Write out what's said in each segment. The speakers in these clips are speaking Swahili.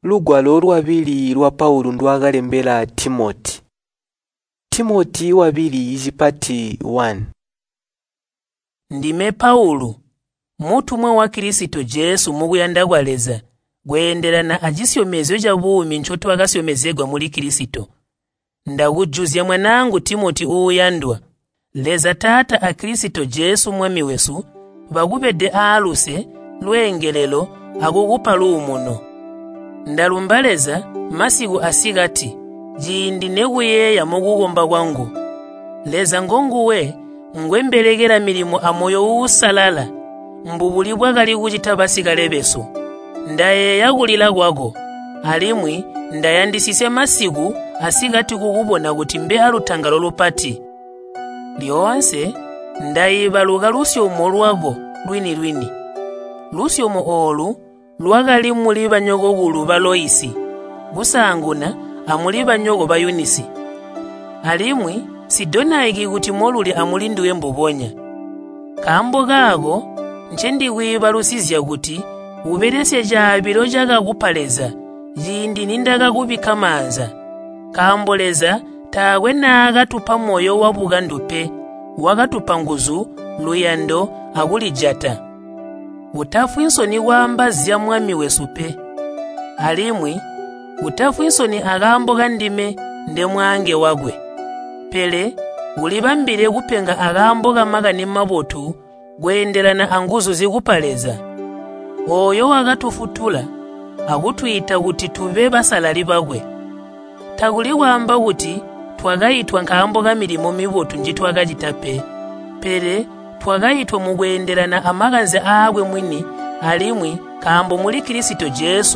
Lugwalo lwabili lwa Paulo ndwakalembera Timoti. Timoti wabili chipati 1. Ndime Paulo, mutumwa wa Kristo Jesu mukuyanda kwaleza, kuyenderana achisyomezo cha buumi ntchito akasyomezedwa muli Kristo. Ndakujuzya mwanangu Timoti uyandwa, leza tata a Kristo Jesu mwami wesu, bakupede aluse lwengelelo akukupa luumuno. Ndalumbaleza masiku asikati, jindi nekuyeya mukukomba kwangu. Leza ngonguwe ngwembelekera milimo amoyo usalala, mbubulibwa kali kuchita pasikalebeso. Ndayeya kulira kwako, alimwi ndayandisise masiku asikati kukubona kuti mbe alutangalo lupati. Lyonse ndayibaluka lusyomo lwako lwini. Lusyomo olu lwakali muli banyokokulu ba Loisi, busanguna amuli banyoko ba Yunisi. Alimwi sidonayiki kuti moluli amulindiwe mbuponya. Kambo kako nchendikwibalusizya kuti uberesye chabilo chakakupaleza jindi nindakakupika manza. Kamboleza takwe nakatupa moyo wabukandupe, wakatupa nguzu luyando akulijata. Utafwinsoni wambazya mwami wesupe. Alimwi utafwinsoni akamboka ndime nde mwange wagwe. Pele ulibambire kupenga akamboka makani mabotu kuyenderana anguzu zikupaleza. Oyo wakatufutula akutuyita kuti tube basalali bakwe. Takuliwamba kuti twakayitwa nkamboka milimo mibotu njitwakachitape. Pele twakayitwa mukuyenderana amakanze akwe mwini, alimwi kambo muli Kristo Jesu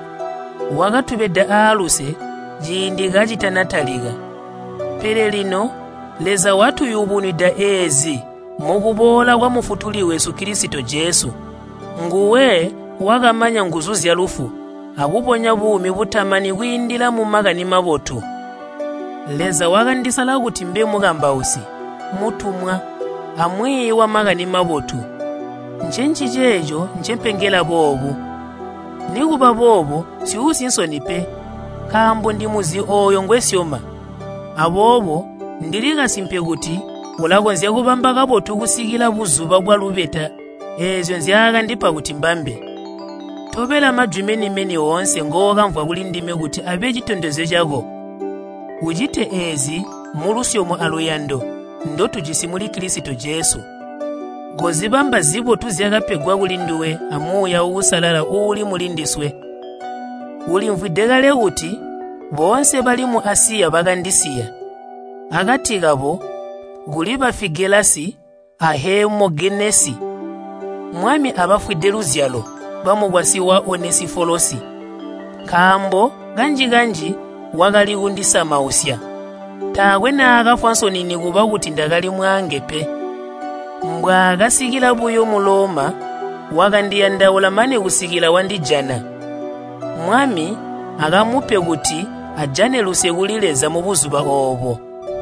wakatubeda aluse jindi kachita natalika. Pele lino leza watu yubunida ezi mukubola kwa mufutuli wesu Kristo Jesu. Nguwe wakamanya nguzu zya lufu akuponya buumi butamani kuyindira mu makani mabotu. Leza wakandisala kuti mbe mukambausi mutumwa amwiyi wa makani mabotu. Nchenchi checho nchempengela bobo. Nikupa bobo siusinsoni pe, kambo ndi muzi oyo ngwesyoma. Abobo ndilikasimpe kuti ulakonzya kupamba kabotu kusikila buzuba bwa lubeta, ezyo nzyakandipa kuti mbambe. Topela madzi meni onse ngokamva kulindime kuti abe chitondezo chako. Uchite ezi mulusyomo aluyando, ndo tujisimuli Kristo Jesu. Gozibamba zibo tuzyakapegwa kulinduwe amuya usalala uli mulindiswe. Ulimvwidekale kuti bonse bali mu Asiya bakandisiya. Akatikabo kuliba Figelasi Ahemogenesi. Mwami abafwide luzyalo bamukwasi wa Onesifolosi. Kambo ganji wakali kundisa mausya. Takwe nakafwansoni nikuba kuti ndakali mwange pe. Mbwa akasikila buyo muloma wakandiyandaula mane kusikila wandijana. Mwami akamupe kuti ajane luse kulileza mu buzuba obo.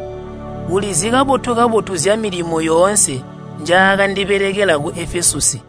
Ulizikabotu zya milimo yonse njakandiperekela ku Efesusi.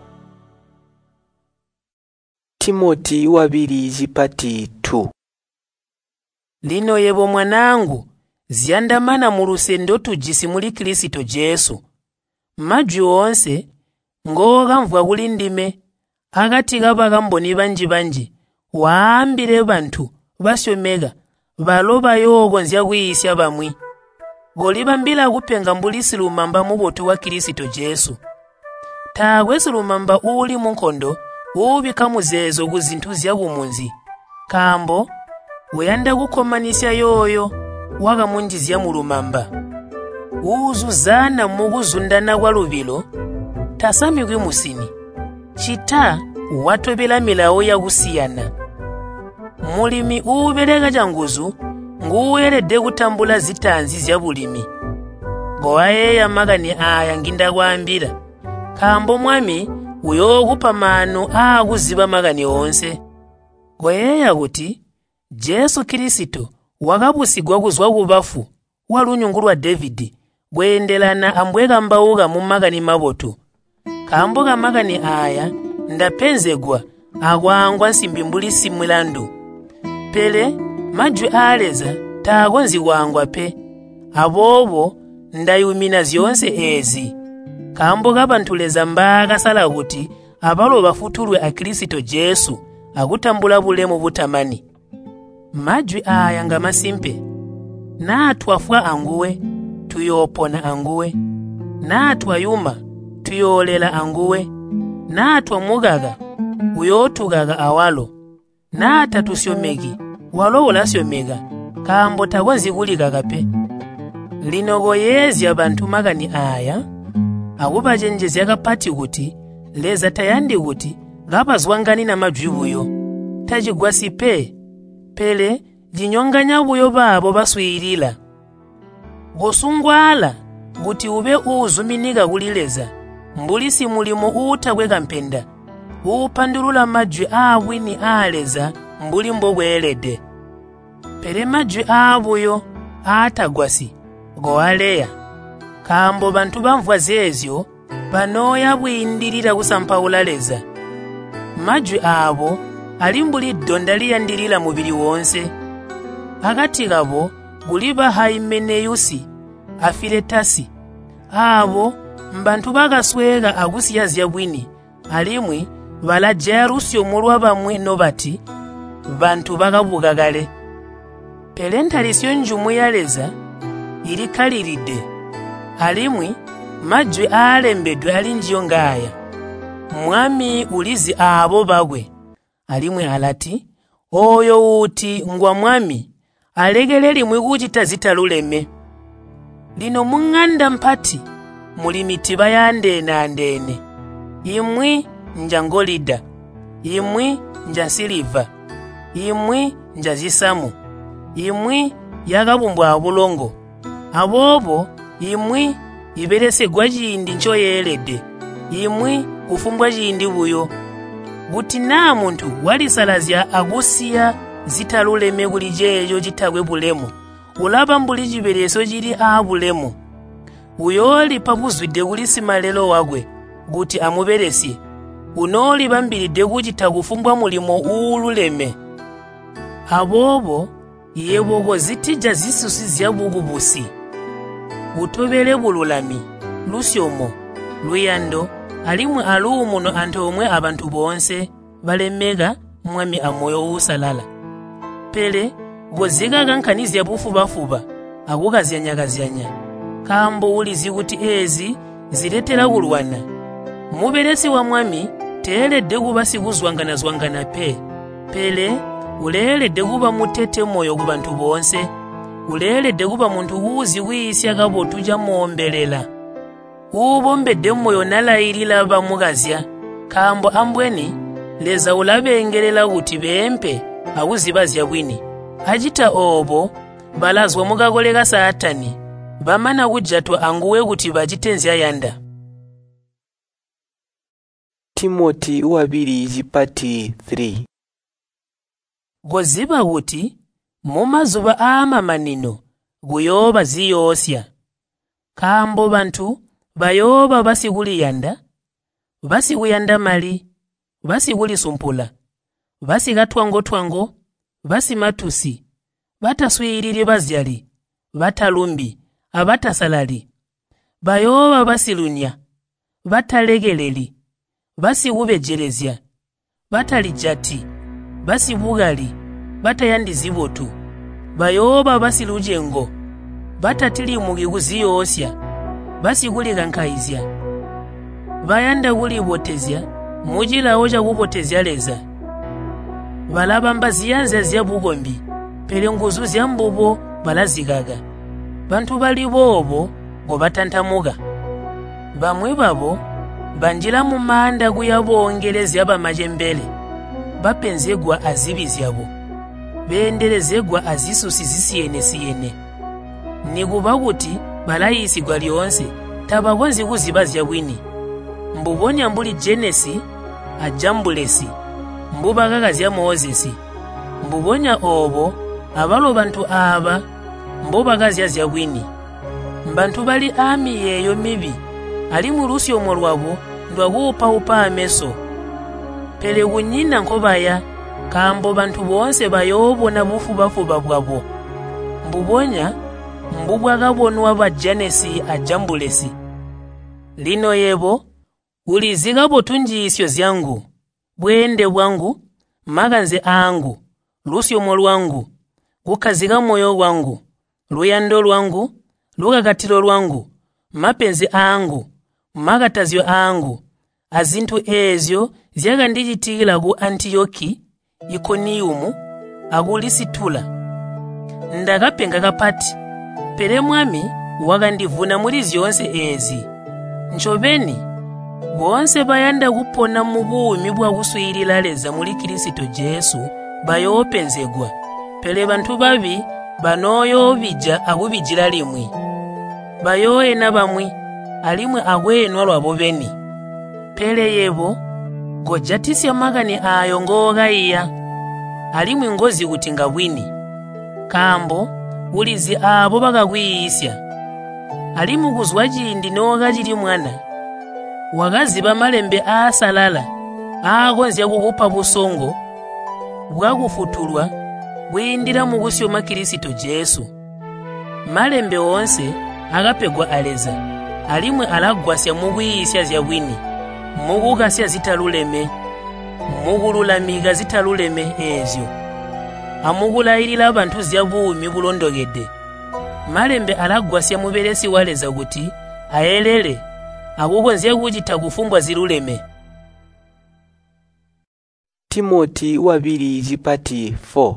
Timoti wabili chipati 2. Lino yebo mwanangu, ziyandamana mu lusendo tujisi muli Kristo Jesu. Madzi onse ngokamvwa kulindime akatika pakamboni banji waambire bantu basyomeka baloba yoko nzya kuyisya bamwi. Golibambila kupenga mbulisi lumamba mubotu wa Kristo Jesu. Takwe silumamba uli munkondo ubika muzezo kuzinthu zyakumunzi. Kambo uyanda kukomanisya yoyo wakamunjizya mulumamba. Uzuzana mukuzundana kwa lubilo tasamikwi musini. Chita watopela milawo yakusiyana. Mulimi ubereka changuzu nguwerede kutambula zitanzi zya bulimi. Gowayeya makani aya ngindakwambira. Kambo mwami uyokupa mano akuziba makani onse. Goyeya kuti Jesu Kristo wakabusigwa kuzwa kubafu walunyungu lwa Davidi kuyendelana ambweka mbauka mu makani mabotu. Kambo ka makani aya ndapenzegwa akwangwa nsimbimbulisi mwilandu. pele majwi aleza takonzikwangwa pe abobo ndayumina zyonse ezi kambo kapantuleza mbakasala kuti abalo bafutulwe a Kristo Jesu akutambula bulemu butamani. Majwi aya nga masimpe natwafwa anguwe tuyopona anguwe natwayuma tuyolela anguwe natwamugaga uyotugaga awalo natatusyomeki walowola syomega kambo takonzikulikaka pe. Linogoyezi abantu magani aya akupacenjezya kapati kuti leza tayandi kuti gapazwangani na majwi buyo tachigwasi pe pele jinyonganya buyo babo baswirila gosungwala kuti ube uzuminika kulileza mbulisi mulimo utakweka mpenda upandulula majwi awini aleza mbuli mbobwelede pele majwi abuyo atagwasi goaleya kambo bantu bamvwa zezyo panoya bwindirira kusampaula leza majwi abo alimbuli donda liyandilila mubili wonse akati kabo guliba Haimeneyusi Afiletasi abo mbantu bakasweka akusiyazya bwini alimwi balajja Rusyo mulwa bamwe nobati bantu bakabuka kale pele ntalisyo njumu yaleza ilikaliride alimwi majwi alembedwe alinjiyo ngaya mwami ulizi abo bagwe alimwi alati oyo uti ngwa mwami alegele limwi kuchita zitaluleme lino mung'anda mpati muli mitiba ya ndene imwi nja ngolida imwi nja siliva imwi nja zisamu imwi yakabumbwa abulongo abobo imwi iberese gwajindi ncho yelede imwi kufumbwa jindi buyo buti na muntu walisalazya agusiya zitaluleme bulijeyo jitagwe bulemu ulaba mbuli jibereso jiri abulemu uyoli pabuzwide kulisima lelo wagwe guti amuberesye unoli bambilide kuchita kufumbwa mulimo ululeme abobo yeboko zitija zisusi zyabugubusi utobele bululami lusyomo luyando alimwe alumuno antu omwe abantu bonse balemega mwami amoyo usalala pele goziga kankanizya bufubafuba akukazyanyakazyanya kambo ulizi kuti ezi ziletera kulwana muberesi wa mwami teeledde kuba sikuzwangana pe pele uleeledde kuba mutete moyo ku bantu bonse uleeledde kuba muntu uzi wiisya kabo tuja muombelela ubombedde moyo nalayirila bamugazya kambo ambweni leza ulabengelela kuti bempe akuzibazya bwini ajita obo balazwa mukakoleka Satani bamana kujatwa anguwe kuti bajitenzya yanda. Timoti wabiri jipati 3 goziba kuti mumazuba amamanino guyoba ziyosya kambo bantu bayoba basikuliyanda basikuyanda mali basikulisumpula basikatwango basimatusi bataswiriri bazyali batalumbi abatasalali bayoba basilunya batalegeleli basikubejerezya batalijati basibugali batayandizibotu bayoba basilujengo batatilimuki kuziyosya basikulikankaizya bayanda kulibotezya mujilawo jakubotezya leza balaba mbaziyanza zya bugombi pele nguzu zya mbubo balazikaga bantu balibobo ngo batantamuka bamwe babo banjila mu manda kuyabongelezya bamajembele bapenzegwa azibizyabo bendelezegwa azisusi zisiyene nikuba kuti balayisigwa lyonse tabakonzi kuzibazya bwini mbubonya mbuli Jenesi ajambulesi mbubakakazya Mozesi mbubonya obo abalo bantu aba mbubakazya bwini mbantu bali ami yeyo mibi ali mu Rusyomo lwabo ndwakupa ameso pele kunyina nkobaya kambo bantu bonse bayobona bufubafuba bwabo mbubonya mbubwakabonwa ba Janesi ajambulesi lino yebo ulizikabo tunjisyo zyangu bwende bwangu maganze angu lusyomo lwangu kukazika moyo wangu luyando lwangu lukakatilo lwangu mapenzi angu makatazyo angu azintu ezyo zyakandichitikira ku Antioki Ikoniyumu akulisitula ndakapenga kapati pere mwami wakandivuna muri zyonse ezi nchoveni bonse bayanda kupona mu buumi bwa kuswirira leza muri Kristo Jesu bayopenzegwa pere bantu babi banoyo bija akubijira limwe bayoye na bamwe alimwe akwenwa lwabo beni pere yebo gojatisya magani ayo ngogaiya alimwe ngozi kuti ngabwini kambo ulizi abo bakakwiyisya alimu kuzwa chindi noka chili mwana wakaziba malembe asalala akonzya kukupa busongo bwakufutulwa bwindira mu kusyoma Kristo Jesu malembe onse akapegwa aleza alimwe alagwasya mukwiyisya zyabwini mukukasya zitaluleme mukululamika zitaluleme ezyo amukulayirira abantu zyabuumi kulondogedde malembe alagwasya muberesi waleza kuti ayelele akukonzya kuchita kufumbwa ziluleme. Timoti wabiri chipati 4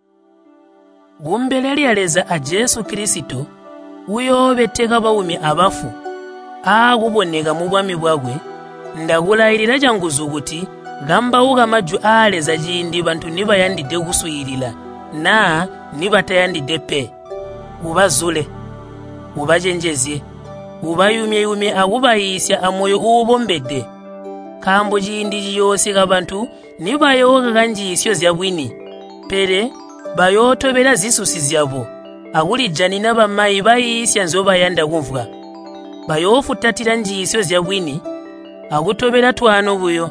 gumbeleli aleza a Jesu Kristo uyo beteka baumi abafu akuboneka mu bwami bwagwe ndakulayirira changuzu kuti gamba uka maju aleza chindi bantu nibayandide kuswirira na nibatayandide pe ubazule ubachenjezye ubayumye akubayisya amoyo ubombedde kambo chindi chiyose kabantu nibayoka kanjisyo zyabwini pere bayotobera zisusi zyabo akulijani na bamayi bayisya nzobayanda kumvwa bayofutatira njisyo zyabwini akutobera twano buyo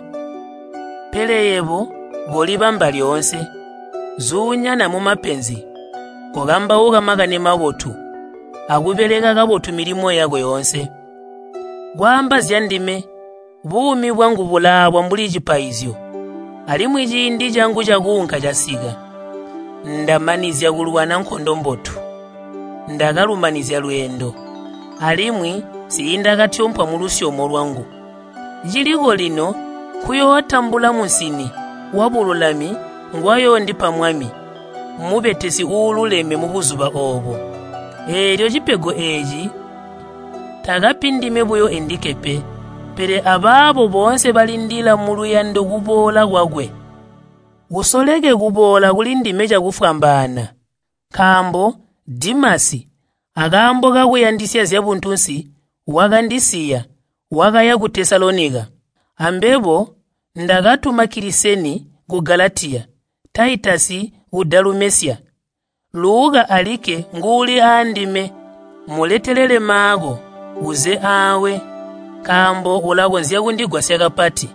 pere yebo golibamba lyonse zunyana mu mapenzi kogamba uka magane mabotu akubereka kabotu milimo yako yonse gwamba zyandime buumi bwangu bulabwa mbuli chipayizyo alimwe chindi changu chakunka chasika ndamanizya kulwana nkhondo mbotu ndakalumanizya lwendo alimwe sindakatyompha mu lusyomo lwangu chiliko lino kuyotambula musini wabululami ngwayo ndi pamwami mubetesi ululeme mu buzuba obo elyo chipego eji takapindime buyo endikepe pere ababo bonse balindira mu luyando kubola kwagwe usoleke kubola kulindime chakufambana kambo Dimasi akambo kakuyandisya zyabuntunsi wakandisiya wakaya ku Tesalonika ambebo ndakatuma Kiliseni ku Galatiya Taitasi ku Dalumesya Luka alike nguli andime muletelele mako uze awe kambo ulakonzya kundigwasya kapati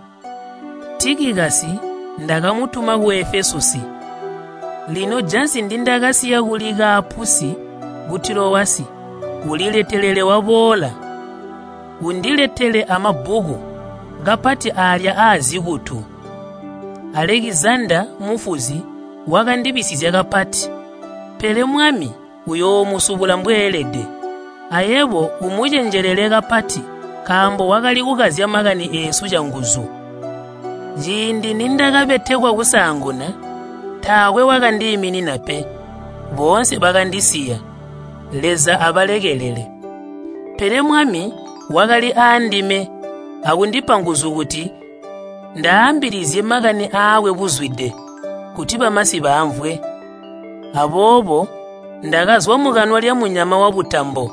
Tikikasi ndakamutuma ku Efesusi lino jansi ndindakasiya kulika apusi kutilowasi uliletelele wabola undiletele amabuku kapati alya azikutu Alexander mufuzi wakandibisizya kapati pele mwami uyo musubula mbwelede ayebo umuchenjelele kapati kambo wakali kukazya magani esu changuzu jindi nindakabetekwa kusanguna tawe wakandiyimini nape bonse bakandisiya leza abalekelele pele mwami wakali andime akundipanguzu kuti ndaambirizye magani awe buzwide kuti bamasi bamvwe abobo ndakazwa mukanwa lya munyama wa butambo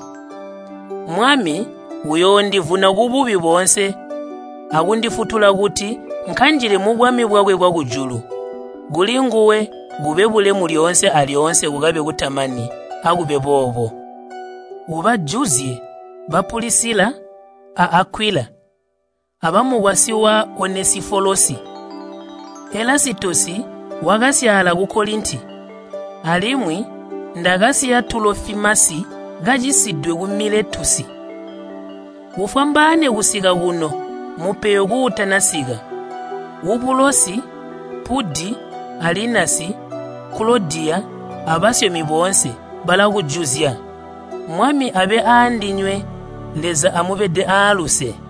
mwami uyo ndivuna kububi bonse akundifutula kuti nkhanjire mu bwami bwakwe bwakujulu guli nguwe gube bulemu lyonse alyonse kukabe kutamani akube bobo ubajuzye bapulisila a Akwila abamuwasi wa Onesifolosi Elasitosi wagasyala ku Kolinti alimwi ndagasya Tulofimasi gajisiddwe ku Miletusi ufambane kusika kuno mupeyo kuutanasiga Upulosi, Pudi, Alinasi, Claudia abasyomi bonse balakujuzya mwami abe andinywe leza amubedde aluse